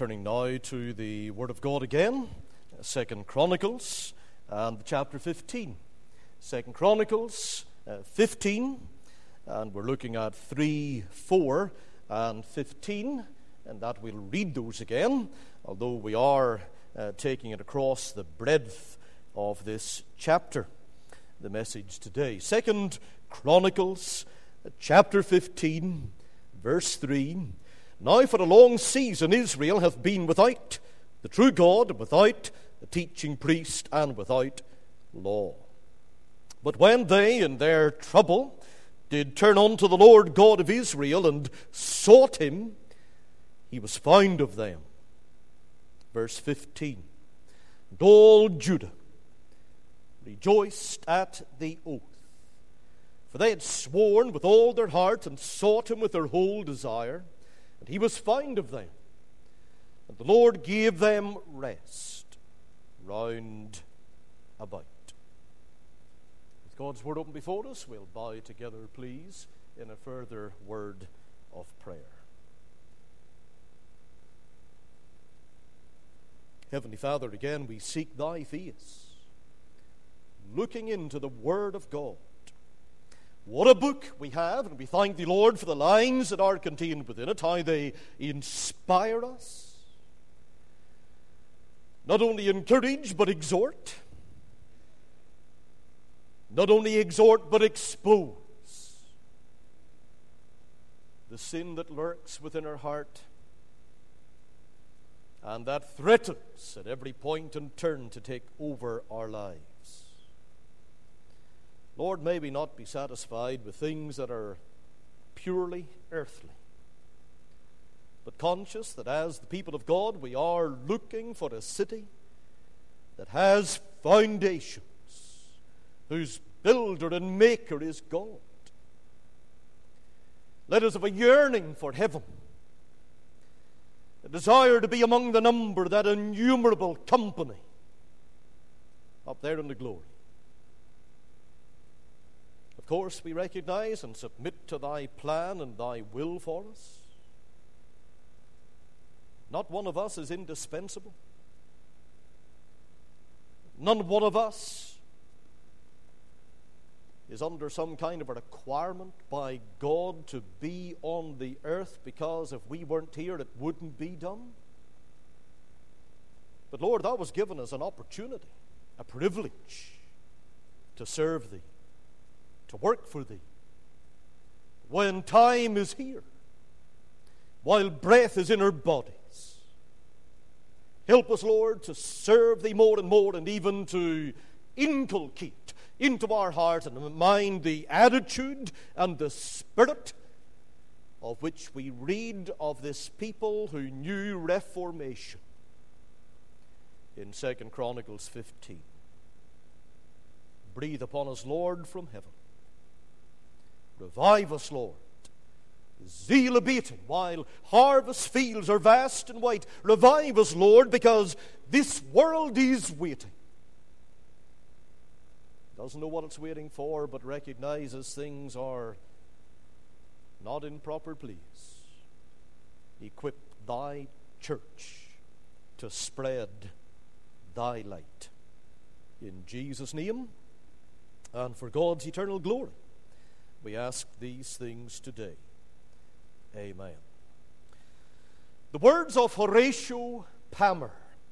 turning now to the Word of God again, 2 Chronicles and chapter 15. 2 Chronicles 15, and we're looking at 3, 4, and 15, and that we'll read those again, although we are taking it across the breadth of this chapter. The message today, 2 Chronicles chapter 15, verse 3. Now for a long season Israel hath been without the true God, and without a teaching priest, and without law. But when they in their trouble did turn unto the Lord God of Israel, and sought him, he was found of them. Verse 15. And all Judah rejoiced at the oath, for they had sworn with all their heart, and sought him with their whole desire, and he was found of them. And the Lord gave them rest round about. With God's word open before us, we'll bow together, please, in a further word of prayer. Heavenly Father, again we seek thy face, looking into the Word of God. What a book we have, and we thank thee, Lord, for the lines that are contained within it, how they inspire us. Not only encourage, but exhort. Not only exhort, but expose the sin that lurks within our heart, and that threatens at every point and turn to take over our lives. Lord, may we not be satisfied with things that are purely earthly, but conscious that as the people of God, we are looking for a city that has foundations, whose builder and maker is God. Let us have a yearning for heaven, a desire to be among the number, that innumerable company up there in the glory. Of course, we recognize and submit to thy plan and thy will for us. Not one of us is indispensable. None one of us is under some kind of a requirement by God to be on the earth, because if we weren't here, it wouldn't be done. But Lord, thou hast given us an opportunity, a privilege to serve thee, to work for thee, when time is here, while breath is in our bodies. Help us, Lord, to serve thee more and more, and even to inculcate into our heart and mind the attitude and the spirit of which we read of this people who knew reformation in 2 Chronicles 15. Breathe upon us, Lord, from heaven. Revive us, Lord. Zeal abating while harvest fields are vast and white. Revive us, Lord, because this world is waiting. Doesn't know what it's waiting for, but recognizes things are not in proper place. Equip thy church to spread thy light. In Jesus' name, and for God's eternal glory, we ask these things today. Amen. The words of Horatio Palmer: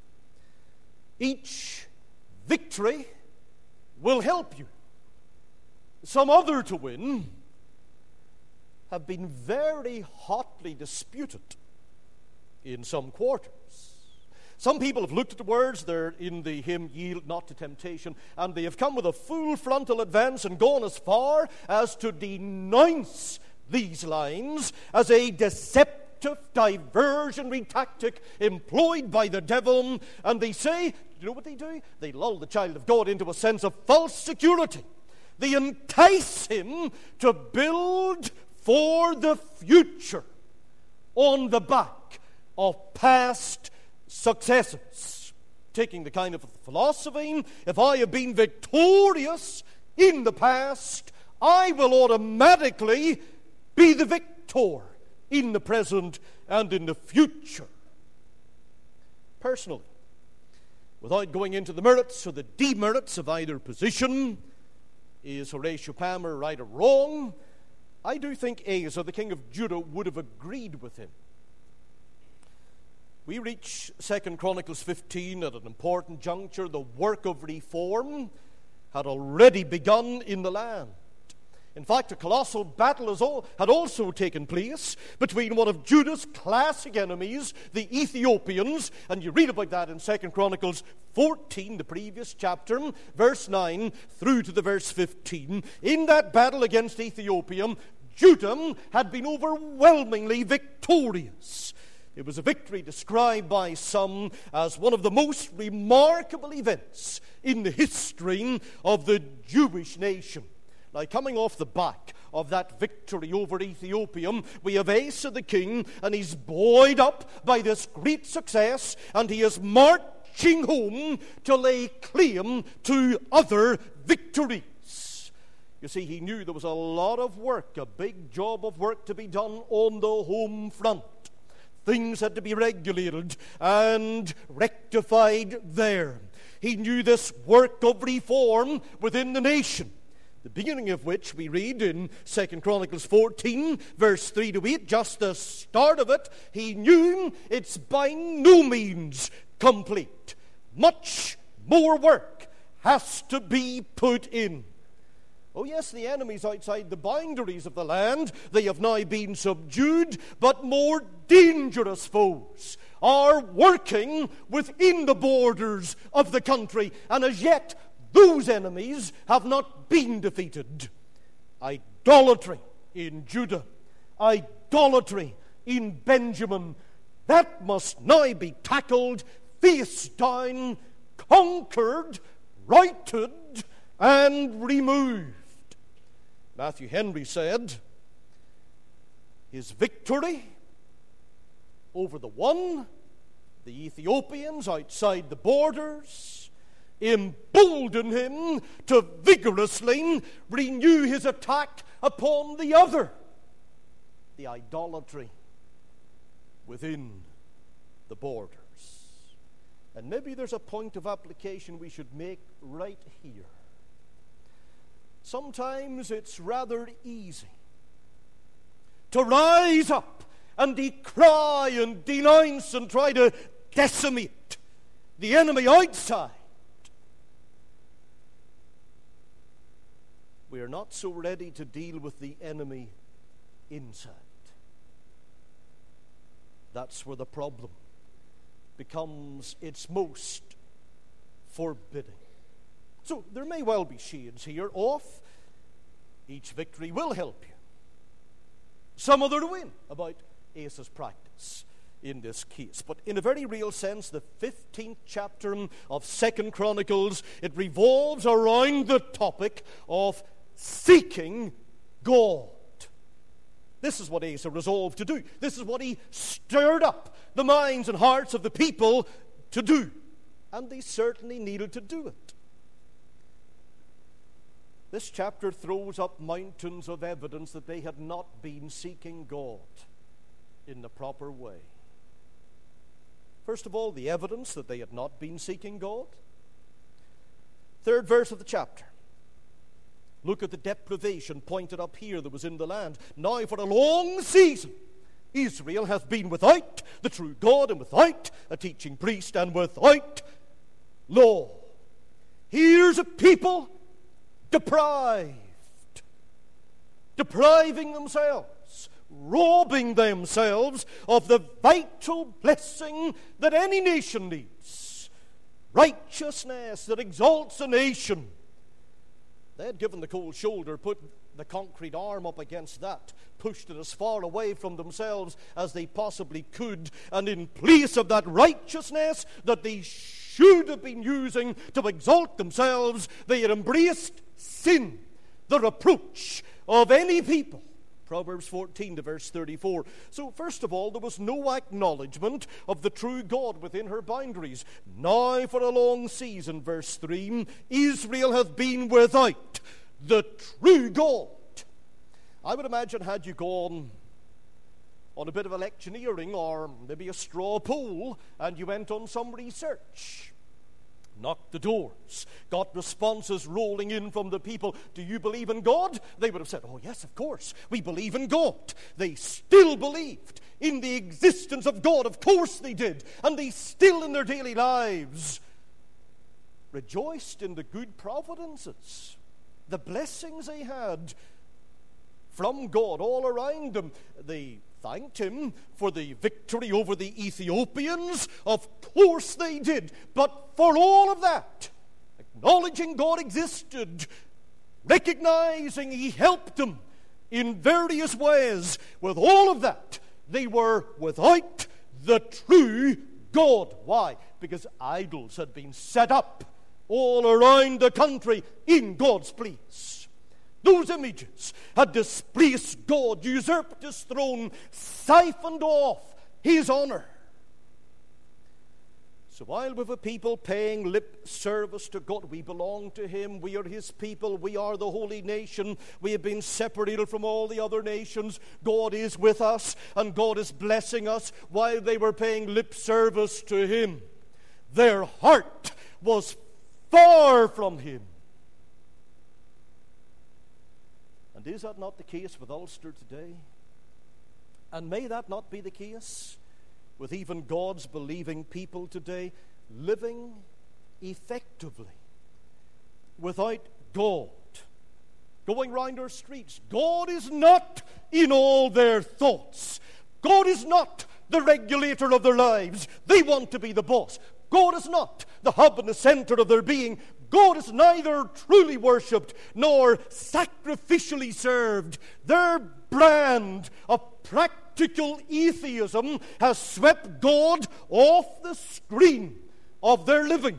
each victory will help you, some other to win, have been very hotly disputed in some quarters. Some people have looked at the words, they're in the hymn, Yield Not to Temptation, and they have come with a full frontal advance and gone as far as to denounce these lines as a deceptive diversionary tactic employed by the devil. And they say, you know what they do? They lull the child of God into a sense of false security. They entice him to build for the future on the back of past successes, taking the kind of philosophy, if I have been victorious in the past, I will automatically be the victor in the present and in the future. personally. Without going into the merits or the demerits of either position, is Horatio Palmer right or wrong? I do think Asa, the king of Judah, would have agreed with him. We reach 2 Chronicles 15 at an important juncture. The work of reform had already begun in the land. In fact, a colossal battle had also taken place between one of Judah's classic enemies, the Ethiopians, and you read about that in 2 Chronicles 14, the previous chapter, verse 9 through to the verse 15. In that battle against Ethiopia, Judah had been overwhelmingly victorious. It was a victory described by some as one of the most remarkable events in the history of the Jewish nation. Now, coming off the back of that victory over Ethiopia, we have Asa the king, and he's buoyed up by this great success, and he is marching home to lay claim to other victories. You see, he knew there was a lot of work, a big job of work to be done on the home front. Things had to be regulated and rectified there. He knew this work of reform within the nation, the beginning of which we read in 2 Chronicles 14, verse 3 to 8, just the start of it. He knew it's by no means complete. Much more work has to be put in. Oh yes, the enemies outside the boundaries of the land, they have now been subdued, but more dangerous foes are working within the borders of the country, and as yet those enemies have not been defeated. Idolatry in Judah, idolatry in Benjamin, that must now be tackled, faced down, conquered, righted, and removed. Matthew Henry said, his victory over the one, the Ethiopians outside the borders, emboldened him to vigorously renew his attack upon the other, the idolatry within the borders. And maybe there's a point of application we should make right here. Sometimes it's rather easy to rise up and decry and denounce and try to decimate the enemy outside. We are not so ready to deal with the enemy inside. That's where the problem becomes its most forbidding. So there may well be shades here off. Each victory will help you. Some other to win about Asa's practice in this case. But in a very real sense, the 15th chapter of 2 Chronicles, it revolves around the topic of seeking God. This is what Asa resolved to do. This is what he stirred up the minds and hearts of the people to do. And they certainly needed to do it. This chapter throws up mountains of evidence that they had not been seeking God in the proper way. First of all, the evidence that they had not been seeking God. Third verse of the chapter. Look at the deprivation pointed up here that was in the land. Now for a long season, Israel hath been without the true God, and without a teaching priest, and without law. Here's a people depriving themselves, robbing themselves of the vital blessing that any nation needs. Righteousness that exalts a nation. They had given the cold shoulder, put the concrete arm up against that, pushed it as far away from themselves as they possibly could, and in place of that righteousness that they should have been using to exalt themselves, they had embraced sin, the reproach of any people. Proverbs 14 to verse 34. So first of all, there was no acknowledgement of the true God within her boundaries. Now for a long season, verse 3, Israel hath been without the true God. I would imagine, had you gone on a bit of electioneering or maybe a straw poll, and you went on some research. Knocked the doors, got responses rolling in from the people. Do you believe in God? They would have said, oh yes, of course, we believe in God. They still believed in the existence of God. Of course they did. And they still in their daily lives rejoiced in the good providences, the blessings they had from God all around them. They thanked him for the victory over the Ethiopians. Of course they did. But for all of that, acknowledging God existed, recognizing he helped them in various ways, with all of that, they were without the true God. Why? Because idols had been set up all around the country in God's place. Those images had displaced God, usurped his throne, siphoned off his honor. So while we have a people paying lip service to God, we belong to him, we are his people, we are the holy nation, we have been separated from all the other nations, God is with us, and God is blessing us. While they were paying lip service to him, their heart was far from him. And is that not the case with Ulster today? And may that not be the case with even God's believing people today, living effectively without God, going round our streets? God is not in all their thoughts. God is not the regulator of their lives. They want to be the boss. God is not the hub and the center of their being. God is neither truly worshipped nor sacrificially served. Their brand of practical atheism has swept God off the screen of their living.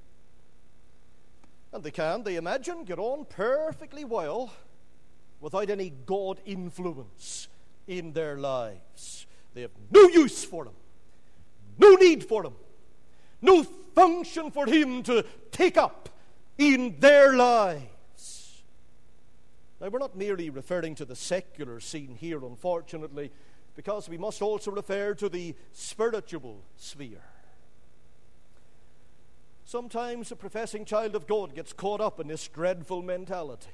And they imagine, get on perfectly well without any God influence in their lives. They have no use for him, no need for him, no function for him to take up in their lives. Now, we're not merely referring to the secular scene here, unfortunately, because we must also refer to the spiritual sphere. Sometimes a professing child of God gets caught up in this dreadful mentality.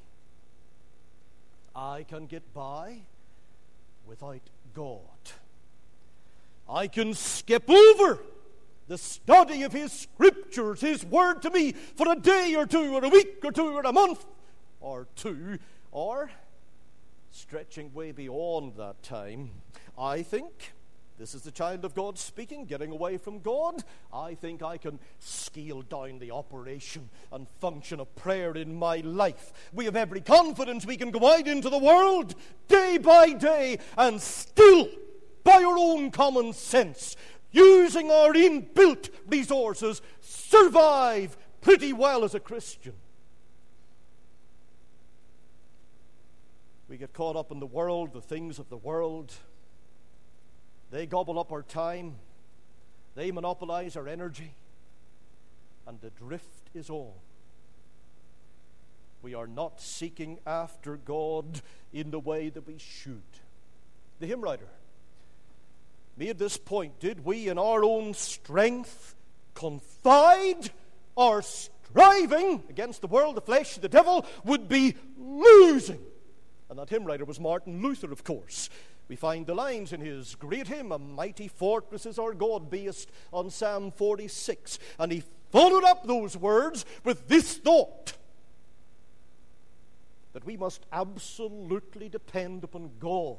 I can get by without God. I can skip over the study of his scriptures, his word to me, for a day or two, or a week or two, or a month or two, or stretching way beyond that time. I think, this is the child of God speaking, getting away from God, I think I can scale down the operation and function of prayer in my life. We have every confidence we can go out into the world day by day and still, by our own common sense, using our inbuilt resources, survive pretty well as a Christian. We get caught up in the world, the things of the world. They gobble up our time. They monopolize our energy. And the drift is on. We are not seeking after God in the way that we should. The hymn writer made this point. Did we in our own strength confide, our striving against the world, the flesh, the devil would be losing. And that hymn writer was Martin Luther, of course. We find the lines in his great hymn, A Mighty Fortress is Our God, based on Psalm 46. And he followed up those words with this thought, that we must absolutely depend upon God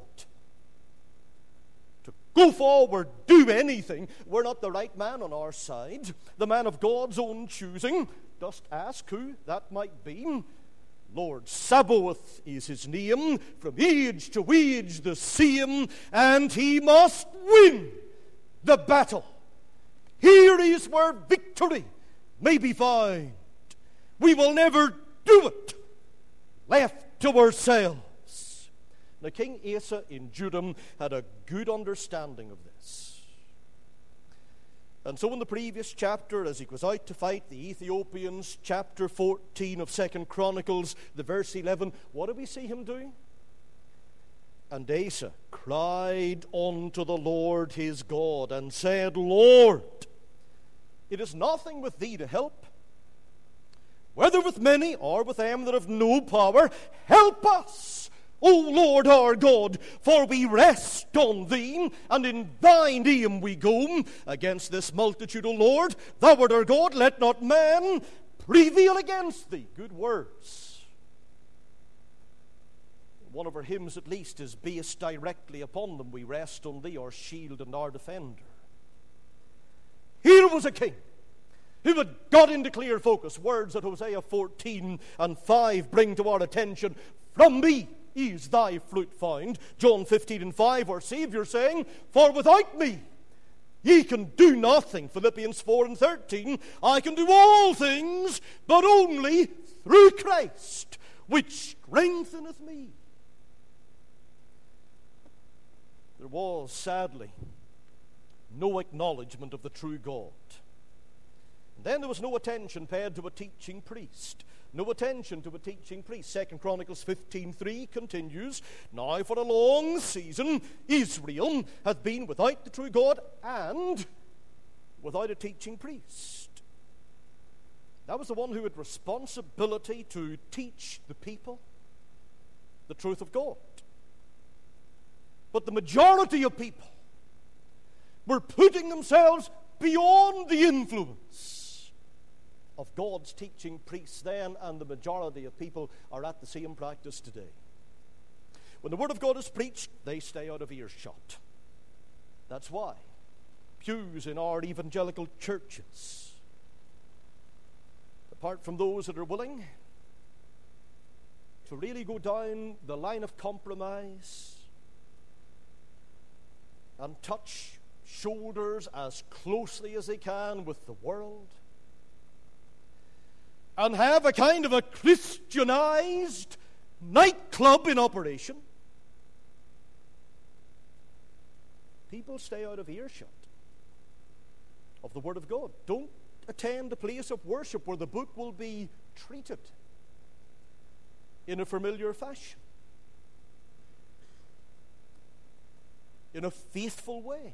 to go forward, do anything. We're not the right man on our side, the man of God's own choosing. Dost ask who that might be? Lord Sabaoth is his name, from age to age the same, and he must win the battle. Here is where victory may be found. We will never do it left to ourselves. Now, King Asa in Judah had a good understanding of this. And so in the previous chapter, as he goes out to fight the Ethiopians, chapter 14 of 2 Chronicles, the verse 11, what do we see him doing? And Asa cried unto the Lord his God, and said, Lord, it is nothing with thee to help, whether with many or with them that have no power. Help us, O Lord our God, for we rest on thee, and in thy name we go. Against this multitude, O Lord, thou art our God, let not man prevail against thee. Good words. One of our hymns, at least, is based directly upon them. We rest on thee, our shield and our defender. Here was a king who had got into clear focus. Words that Hosea 14:5 bring to our attention. From me is thy fruit found. John 15:5, our Savior saying, for without me ye can do nothing. Philippians 4:13, I can do all things, but only through Christ, which strengtheneth me. There was, sadly, no acknowledgement of the true God. And then there was no attention paid to a teaching priest. No attention to a teaching priest. 2 Chronicles 15:3 continues, now for a long season Israel hath been without the true God and without a teaching priest. That was the one who had responsibility to teach the people the truth of God. But the majority of people were putting themselves beyond the influence of God's teaching priests then, and the majority of people are at the same practice today. When the Word of God is preached, they stay out of earshot. That's why pews in our evangelical churches, apart from those that are willing to really go down the line of compromise and touch shoulders as closely as they can with the world, and have a kind of a Christianized nightclub in operation, people stay out of earshot of the Word of God. Don't attend a place of worship where the book will be treated in a familiar fashion, in a faithful way.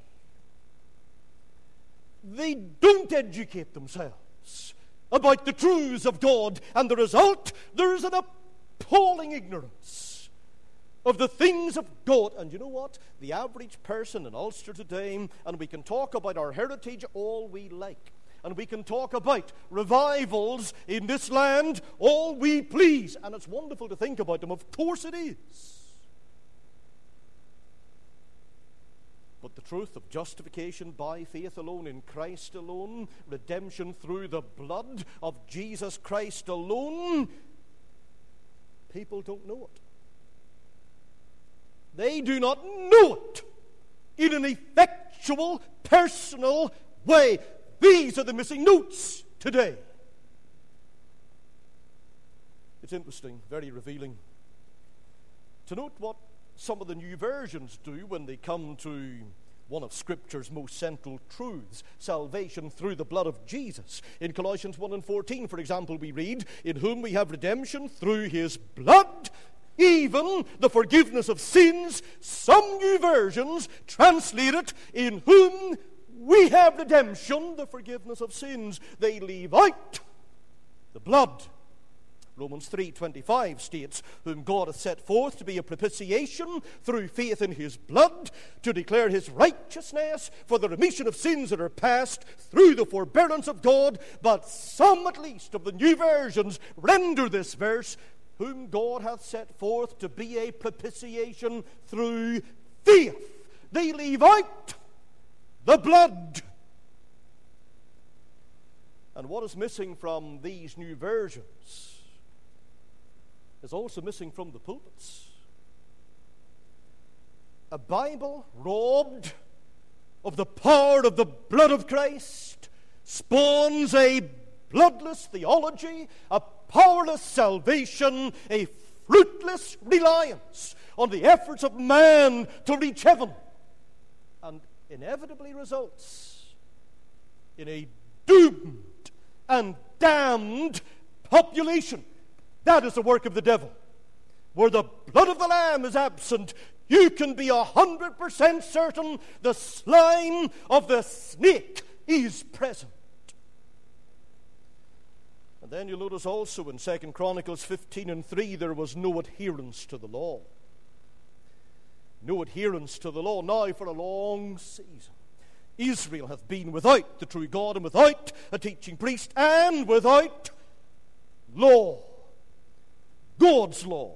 They don't educate themselves about the truths of God, and the result, there is an appalling ignorance of the things of God. And you know what? The average person in Ulster today, and we can talk about our heritage all we like, and we can talk about revivals in this land all we please, and it's wonderful to think about them. Of course it is. But the truth of justification by faith alone, in Christ alone, redemption through the blood of Jesus Christ alone, people don't know it. They do not know it in an effectual, personal way. These are the missing notes today. It's interesting, very revealing, to note what some of the new versions do when they come to one of Scripture's most central truths, salvation through the blood of Jesus. In Colossians 1:14, for example, we read, in whom we have redemption through his blood, even the forgiveness of sins. Some new versions translate it, in whom we have redemption, the forgiveness of sins. They leave out the blood. Romans 3:25 states, whom God hath set forth to be a propitiation through faith in his blood, to declare his righteousness for the remission of sins that are past through the forbearance of God. But some, at least, of the new versions render this verse, whom God hath set forth to be a propitiation through faith. They leave out the blood. And what is missing from these new versions is also missing from the pulpits. A Bible robbed of the power of the blood of Christ spawns a bloodless theology, a powerless salvation, a fruitless reliance on the efforts of man to reach heaven, and inevitably results in a doomed and damned population. That is the work of the devil. Where the blood of the Lamb is absent, you can be 100% certain the slime of the snake is present. And then you'll notice also in 2 Chronicles 15:3, there was no adherence to the law. No adherence to the law. Now for a long season, Israel hath been without the true God, and without a teaching priest, and without law. God's law.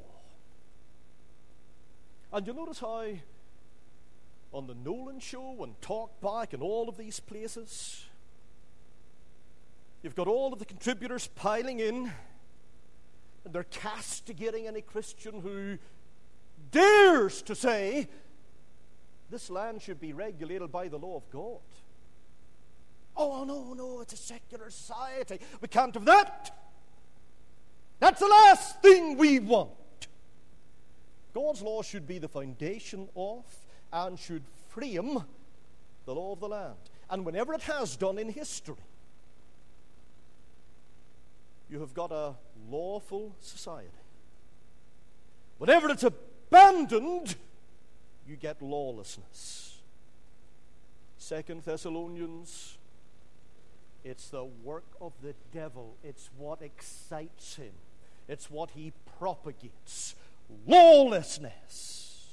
And you'll notice how on the Nolan Show and Talkback and all of these places, you've got all of the contributors piling in, and they're castigating any Christian who dares to say this land should be regulated by the law of God. Oh, no, it's a secular society. We can't have that. That's the last thing we want. God's law should be the foundation of and should frame the law of the land. And whenever it has done in history, you have got a lawful society. Whenever it's abandoned, you get lawlessness. 2 Thessalonians, it's the work of the devil. It's what excites him. It's what he propagates. Lawlessness.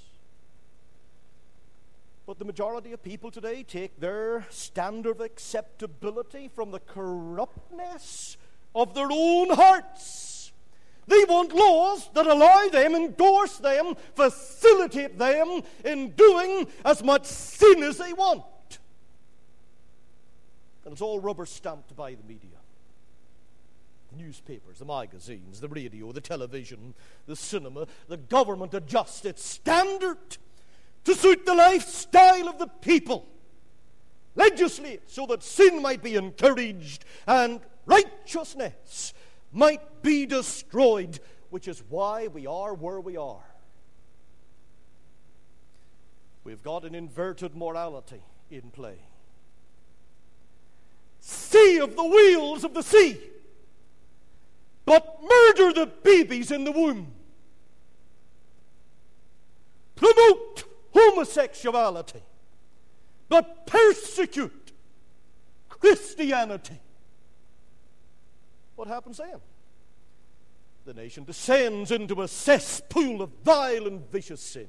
But the majority of people today take their standard of acceptability from the corruptness of their own hearts. They want laws that allow them, endorse them, facilitate them in doing as much sin as they want. And it's all rubber stamped by the media. The newspapers, the magazines, the radio, the television, the cinema. The government adjusts its standard to suit the lifestyle of the people. Legislate so that sin might be encouraged and righteousness might be destroyed, which is why we are where we are. We've got an inverted morality in play. Sea of the wheels of the sea, but murder the babies in the womb. Promote homosexuality, but persecute Christianity. What happens then? The nation descends into a cesspool of vile and vicious sin.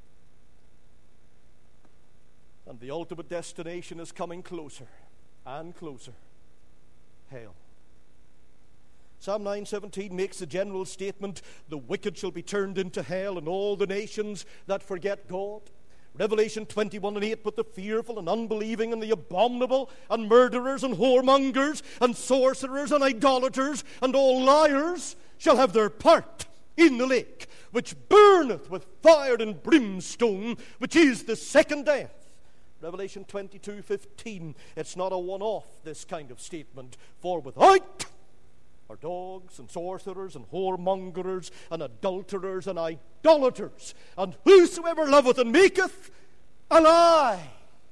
And the ultimate destination is coming closer and closer. Hell. Psalm 9:17 makes the general statement, the wicked shall be turned into hell, and all the nations that forget God. Revelation 21:8, but the fearful and unbelieving and the abominable and murderers and whoremongers and sorcerers and idolaters and all liars shall have their part in the lake, which burneth with fire and brimstone, which is the second death. Revelation 22:15. It's not a one-off, this kind of statement. For without are dogs and sorcerers and whoremongers and adulterers and idolaters, and whosoever loveth and maketh a lie.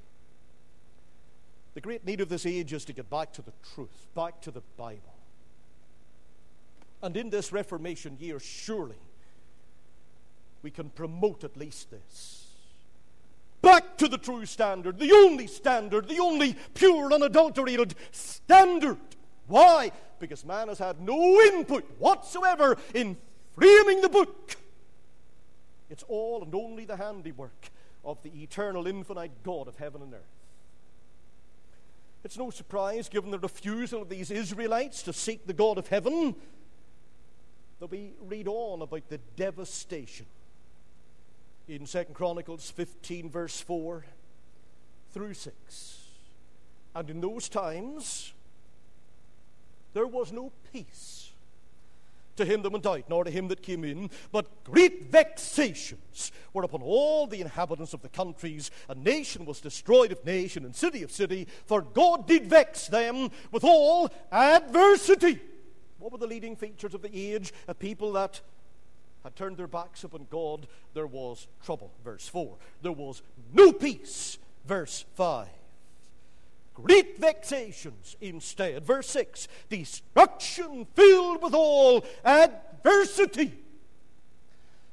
The great need of this age is to get back to the truth, back to the Bible. And in this Reformation year, surely we can promote at least this. Back to the true standard, the only pure, unadulterated standard. Why? Because man has had no input whatsoever in framing the book. It's all and only the handiwork of the eternal, infinite God of heaven and earth. It's no surprise, given the refusal of these Israelites to seek the God of heaven, that we read on about the devastation in 2 Chronicles 15, verse 4 through 6. And in those times, there was no peace to him that went out, nor to him that came in, but great vexations were upon all the inhabitants of the countries. A nation was destroyed of nation, and city of city, for God did vex them with all adversity. What were the leading features of the age? A people that had turned their backs upon God. There was trouble, verse 4. There was no peace, verse 5. Great vexations instead, verse 6. Destruction filled with all adversity.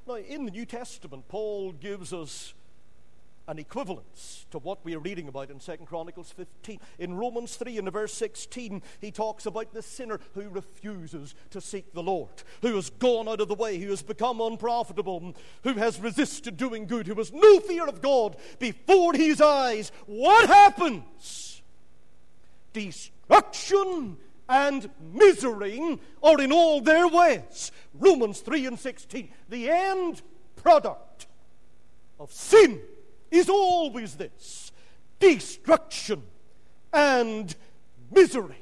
Now, in the New Testament, Paul gives us an equivalence to what we are reading about in 2 Chronicles 15. In Romans 3, in verse 16, he talks about the sinner who refuses to seek the Lord, who has gone out of the way, who has become unprofitable, who has resisted doing good, who has no fear of God before his eyes. What happens? Destruction and misery are in all their ways. Romans 3 and 16. The end product of sin is always this: destruction and misery.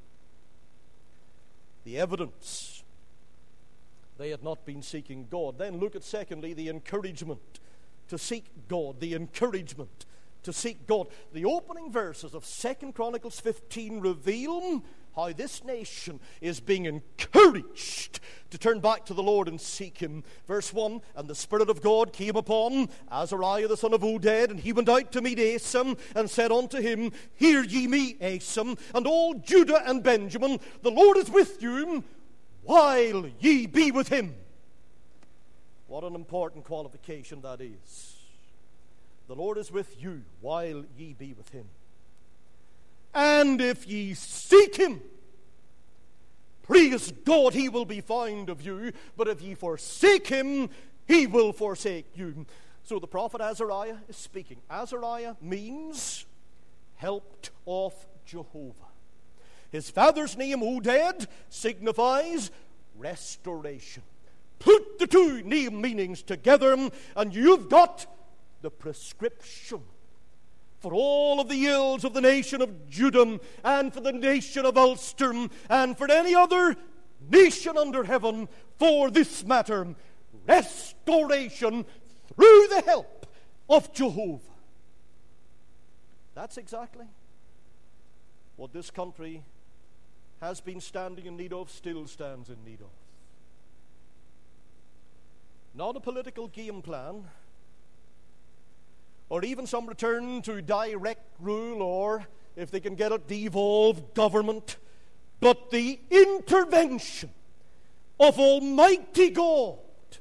The evidence they had not been seeking God. Then look at, secondly, the encouragement to seek God. The encouragement to seek God. The opening verses of 2 Chronicles 15 reveal how this nation is being encouraged to turn back to the Lord and seek Him. Verse 1, and the Spirit of God came upon Azariah the son of Oded, and he went out to meet Asa, and said unto him, Hear ye me, Asa, and all Judah and Benjamin, the Lord is with you, while ye be with Him. What an important qualification that is. The Lord is with you, while ye be with Him. And if ye seek Him, praise God, He will be found of you. But if ye forsake Him, He will forsake you. So the prophet Azariah is speaking. Azariah means helped of Jehovah. His father's name, Oded, signifies restoration. Put the two name meanings together, and you've got the prescription for all of the ills of the nation of Judah, and for the nation of Ulster, and for any other nation under heaven, for this matter, restoration through the help of Jehovah. That's exactly what this country has been standing in need of, still stands in need of. Not a political game plan, or even some return to direct rule, or, if they can get it, devolved government, but the intervention of Almighty God.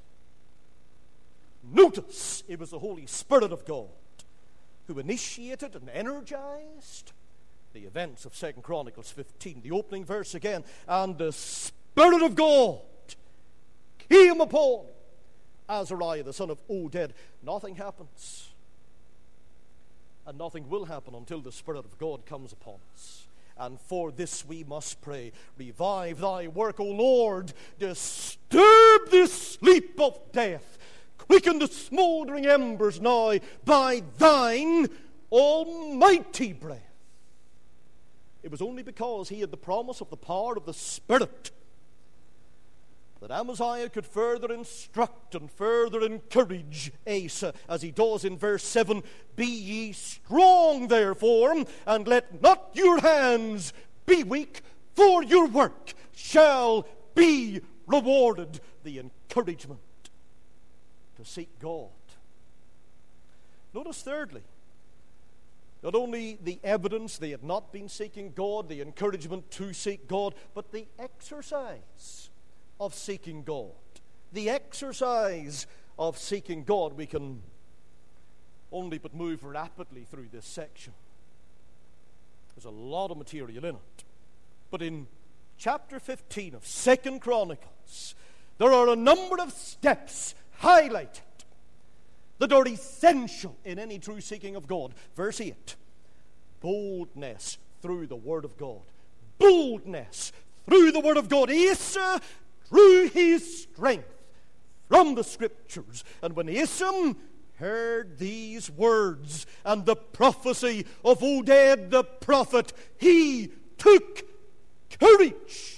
Notice, it was the Holy Spirit of God who initiated and energized the events of 2 Chronicles 15. The opening verse again, and the Spirit of God came upon Azariah the son of Oded. Nothing happens, and nothing will happen until the Spirit of God comes upon us. And for this we must pray. Revive thy work, O Lord. Disturb this sleep of death. Quicken the smoldering embers now by thine almighty breath. It was only because he had the promise of the power of the Spirit that Amaziah could further instruct and further encourage Asa, as he does in verse 7, Be ye strong, therefore, and let not your hands be weak, for your work shall be rewarded. The encouragement to seek God. Notice thirdly, not only the evidence they had not been seeking God, the encouragement to seek God, but the exercise of seeking God. The exercise of seeking God. We can only but move rapidly through this section. There's a lot of material in it. But in chapter 15 of 2 Chronicles, there are a number of steps highlighted that are essential in any true seeking of God. Verse 8, boldness through the Word of God. Boldness through the Word of God. Asa drew his strength from the Scriptures. And when Asa heard these words and the prophecy of Oded the prophet, he took courage.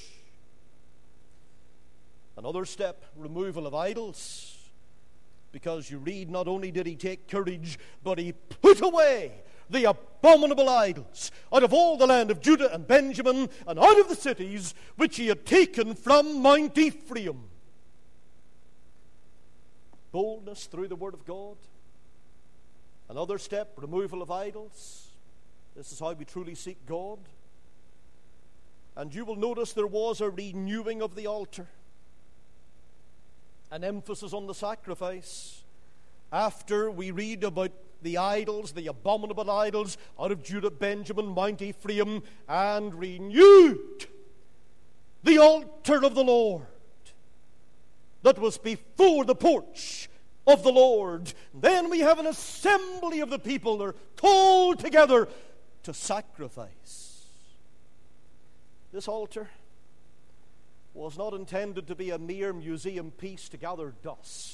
Another step, removal of idols. Because you read, not only did he take courage, but he put away the abominable idols out of all the land of Judah and Benjamin, and out of the cities which he had taken from Mount Ephraim. Boldness through the Word of God. Another step, removal of idols. This is how we truly seek God. And you will notice there was a renewing of the altar. an emphasis on the sacrifice. After we read about the idols, the abominable idols, out of Judah, Benjamin, Mount Ephraim, and renewed the altar of the Lord that was before the porch of the Lord. Then we have an assembly of the people. They're called together to sacrifice. This altar was not intended to be a mere museum piece to gather dust.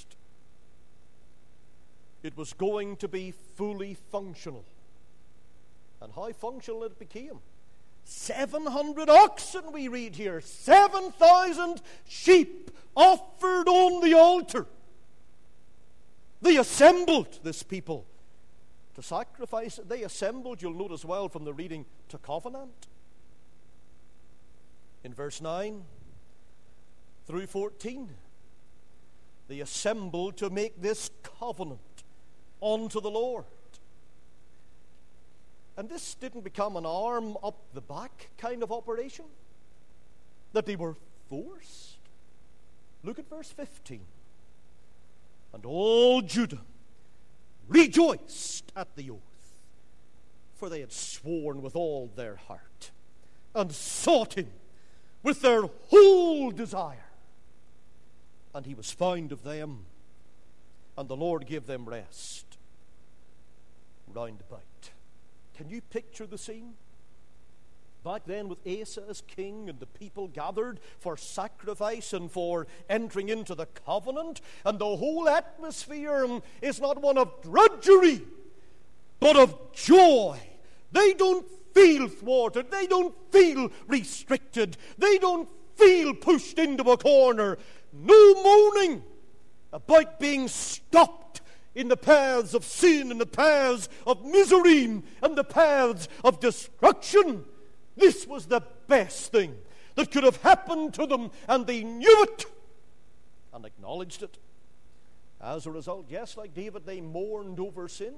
It was going to be fully functional. And how functional it became. 700 oxen, we read here. 7,000 sheep offered on the altar. They assembled, this people, to sacrifice. They assembled, you'll notice well from the reading, to covenant. In verse 9 through 14, they assembled to make this covenant unto the Lord. And this didn't become an arm up the back kind of operation, that they were forced. Look at verse 15. And all Judah rejoiced at the oath, for they had sworn with all their heart, and sought him with their whole desire. And he was found of them, and the Lord gave them rest round about. Can you picture the scene? Back then with Asa as king and the people gathered for sacrifice and for entering into the covenant, and the whole atmosphere is not one of drudgery but of joy. They don't feel thwarted. They don't feel restricted. They don't feel pushed into a corner. No moaning about being stopped in the paths of sin and the paths of misery and the paths of destruction. This was the best thing that could have happened to them, and they knew it and acknowledged it. As a result, yes, like David, they mourned over sin.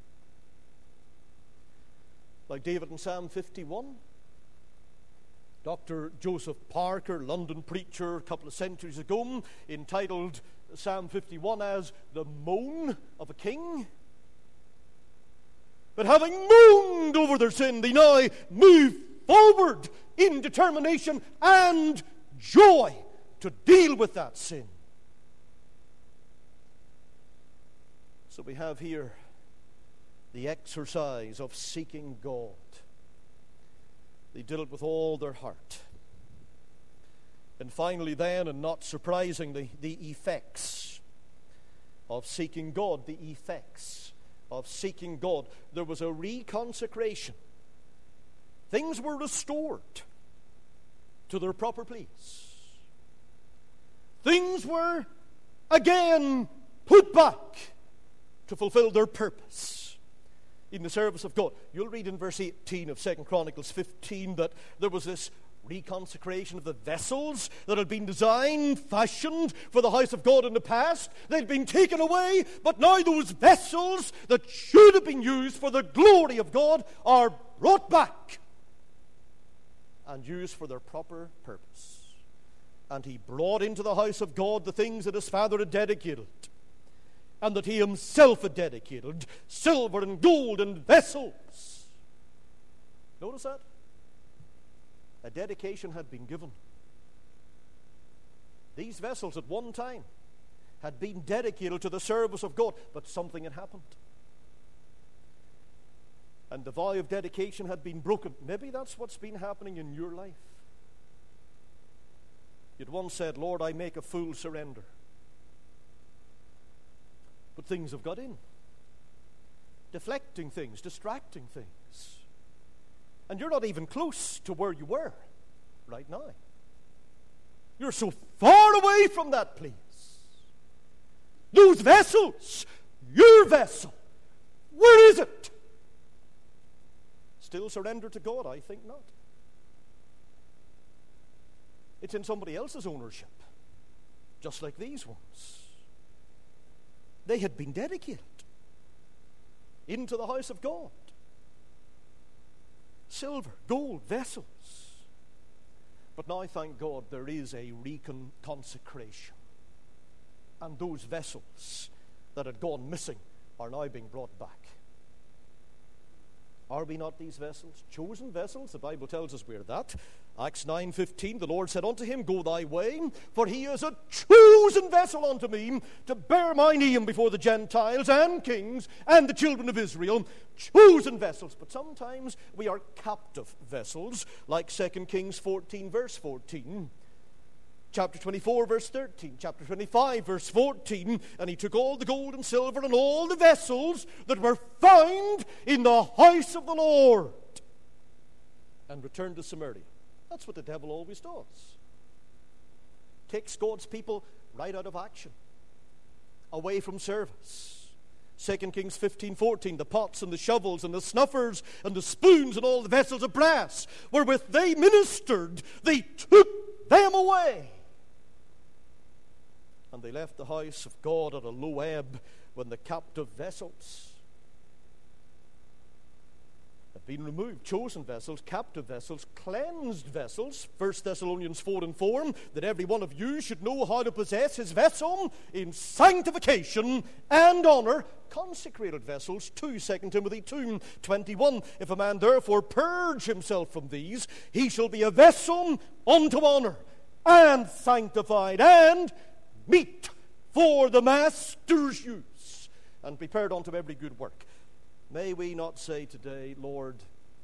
Like David in Psalm 51. Dr. Joseph Parker, London preacher a couple of centuries ago, entitled Psalm 51 as the moan of a king. But having moaned over their sin, they now move forward in determination and joy to deal with that sin. So we have here the exercise of seeking God. They did it with all their heart. And finally then, and not surprisingly, the effects of seeking God. The effects of seeking God. There was a reconsecration. Things were restored to their proper place. Things were again put back to fulfill their purpose in the service of God. You'll read in verse 18 of 2 Chronicles 15 that there was this reconsecration of the vessels that had been designed, fashioned for the house of God in the past. They'd been taken away, but now those vessels that should have been used for the glory of God are brought back and used for their proper purpose. And he brought into the house of God the things that his father had dedicated, and that he himself had dedicated, silver and gold and vessels. Notice that? A dedication had been given. These vessels at one time had been dedicated to the service of God, but something had happened. And the vow of dedication had been broken. Maybe that's what's been happening in your life. You'd once said, Lord, I make a full surrender. But things have got in. Deflecting things, distracting things. And you're not even close to where you were right now. You're so far away from that place. Those vessels, your vessel, where is it? Still surrendered to God? I think not. It's in somebody else's ownership, just like these ones. They had been dedicated into the house of God. Silver, gold, vessels. But now, thank God, there is a reconsecration. And those vessels that had gone missing are now being brought back. Are we not these vessels? Chosen vessels? The Bible tells us we're that. Acts 9:15, the Lord said unto him, Go thy way, for he is a chosen vessel unto me, to bear my name before the Gentiles and kings and the children of Israel. Chosen vessels. But sometimes we are captive vessels, like 2 Kings 14, verse 14. Chapter 24, verse 13, chapter 25, verse 14, and he took all the gold and silver and all the vessels that were found in the house of the Lord and returned to Samaria. That's what the devil always does. Takes God's people right out of action, away from service. 2 Kings 15:14, the pots and the shovels and the snuffers and the spoons and all the vessels of brass wherewith they ministered, they took them away. And they left the house of God at a low ebb when the captive vessels have been removed. Chosen vessels, captive vessels, cleansed vessels. 1 Thessalonians 4:4, that every one of you should know how to possess his vessel in sanctification and honor. Consecrated vessels. 2 Timothy 2:21, if a man therefore purge himself from these, he shall be a vessel unto honor and sanctified and meet for the master's use, and prepared unto every good work. May we not say today, Lord,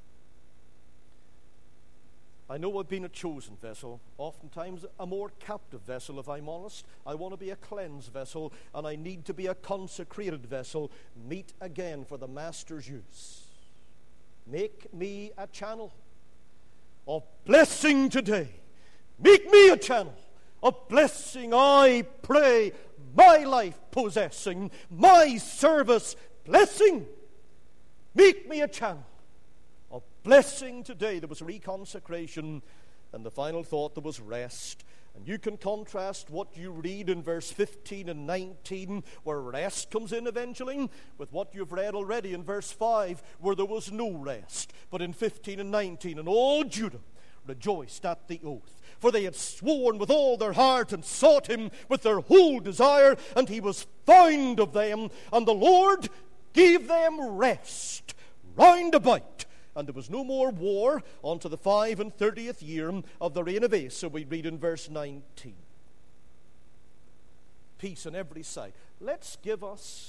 I know I've been a chosen vessel, oftentimes a more captive vessel, if I'm honest. I want to be a cleansed vessel, and I need to be a consecrated vessel, meet again for the master's use. Make me a channel of blessing today. Make me a channel of blessing, I pray, my life possessing, my service blessing. Make me a channel of blessing today. There was reconsecration, and the final thought, there was rest. And you can contrast what you read in verse 15 and 19, where rest comes in eventually, with what you've read already in verse 5, where there was no rest. But in 15 and 19, and all Judah rejoiced at the oath, for they had sworn with all their heart and sought him with their whole desire, and he was found of them, and the Lord gave them rest round about. And there was no more war unto the 35th year of the reign of Asa. We read in verse 19. Peace on every side. Let's give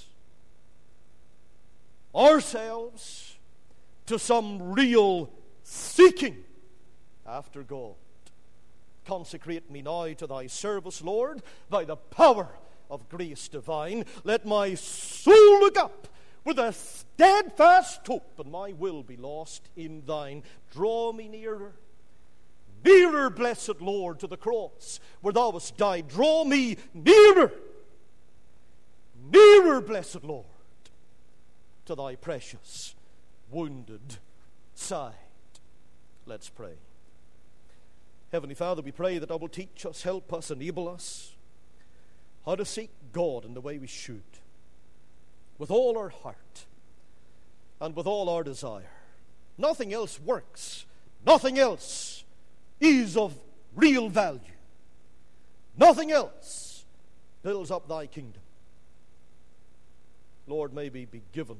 ourselves to some real seeking after God. Consecrate me now to thy service, Lord, by the power of grace divine. Let my soul look up with a steadfast hope, and my will be lost in thine. Draw me nearer, nearer, blessed Lord, to the cross where thou hast died. Draw me nearer, nearer, blessed Lord, to thy precious wounded side. Let's pray. Heavenly Father, we pray that thou will teach us, help us, enable us how to seek God in the way we should, with all our heart and with all our desire. Nothing else works. Nothing else is of real value. Nothing else builds up thy kingdom. Lord, may we be given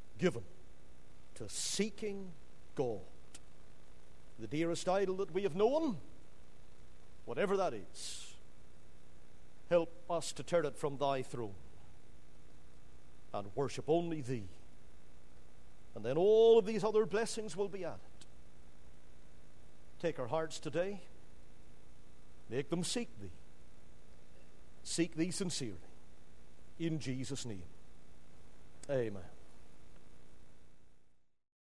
to seeking God. The dearest idol that we have known, whatever that is, help us to turn it from thy throne and worship only thee. And then all of these other blessings will be added. Take our hearts today, make them seek thee. Seek thee sincerely. In Jesus' name, amen.